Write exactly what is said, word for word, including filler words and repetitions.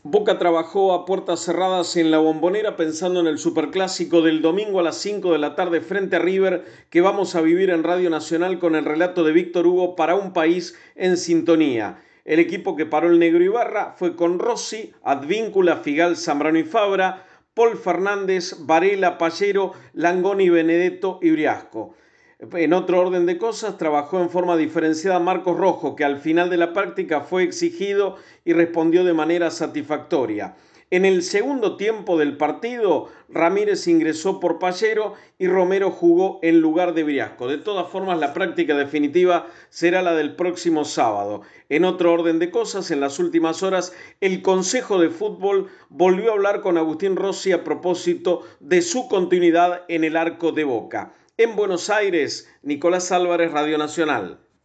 Boca trabajó a puertas cerradas en la Bombonera pensando en el superclásico del domingo a las cinco de la tarde frente a River que vamos a vivir en Radio Nacional con el relato de Víctor Hugo para un país en sintonía. El equipo que paró el Negro Ibarra fue con Rossi, Advíncula, Figal, Zambrano y Fabra, Paul Fernández, Varela, Pallero, Langoni, Benedetto y Briasco. En otro orden de cosas, trabajó en forma diferenciada Marcos Rojo, que al final de la práctica fue exigido y respondió de manera satisfactoria. En el segundo tiempo del partido, Ramírez ingresó por Pallero y Romero jugó en lugar de Briasco. De todas formas, la práctica definitiva será la del próximo sábado. En otro orden de cosas, en las últimas horas, el Consejo de Fútbol volvió a hablar con Agustín Rossi a propósito de su continuidad en el arco de Boca. En Buenos Aires, Nicolás Álvarez, Radio Nacional.